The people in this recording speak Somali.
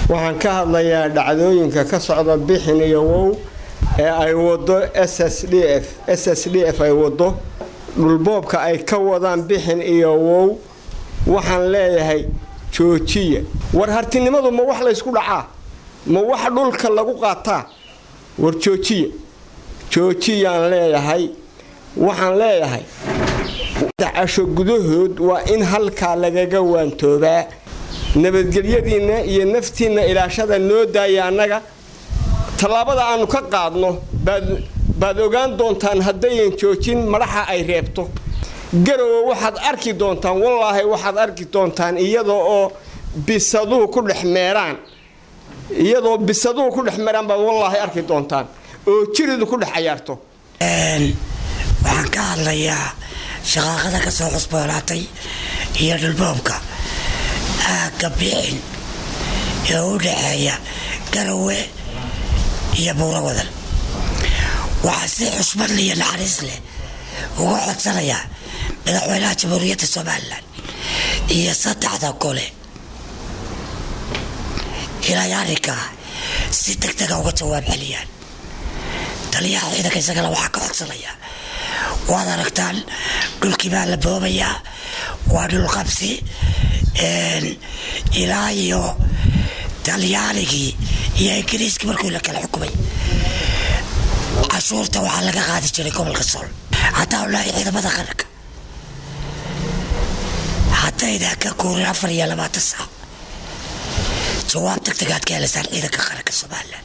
waxaan ka hadlayaa dhacdooyinka ka socda bixin iyo wow ee ay wado SSDF ay wado dhulboobka ay ka wadaan bixin iyo wow waxaan leeyahay joojiya war hartinimadu ma wax la isku dhacaa ma wax dhulka lagu qaataa war joojiyaan leeyahay waxaan leeyahay casho gudahood waa in halka lagaga waantoobaa nabadgelyadiina iyo naftiina ilaashada noo daaya anaga talaabada aanu ka qaadno baad ogaan doontaan haddayn joojin madaxa ay reebto garow waxaad arki doontaan wallaahi waxaad arki doontaan iyadoo bisaduhu ku dhexmeeraan baa wallaahi arki doontaan oo jiridu ku dhex ciyaarto waxaan ka hadlayaa shaqaaqada ka soo cusboonaatay iyo dhulboobka aagga bixin ee u dhaxeeya Garowe iyo Buurawadan waxaa si xushmad iyo naxariis leh uga codsanaya madaxweynaha Jamhuuriyadda Soomaaliland iyo saddexda gole ilaa yaarika si degdeg ah uga jawaab celiyaan taliyaha ciidanka isagana waxaa ka codsanaya waad aragtaan dhulkii baa la boobayaa waa dhul qabsi ilaa iyo talyaanigii iyo ingiriiskii markuu la kala xukumay cashuurta waxaa laga qaadi jiray gobolka Sool hataa walahi ciidamada qaranka haddayna ka koorin 24 saac jawaab degdeg ah ka helaysan ciidanka qaranka Soomaaliland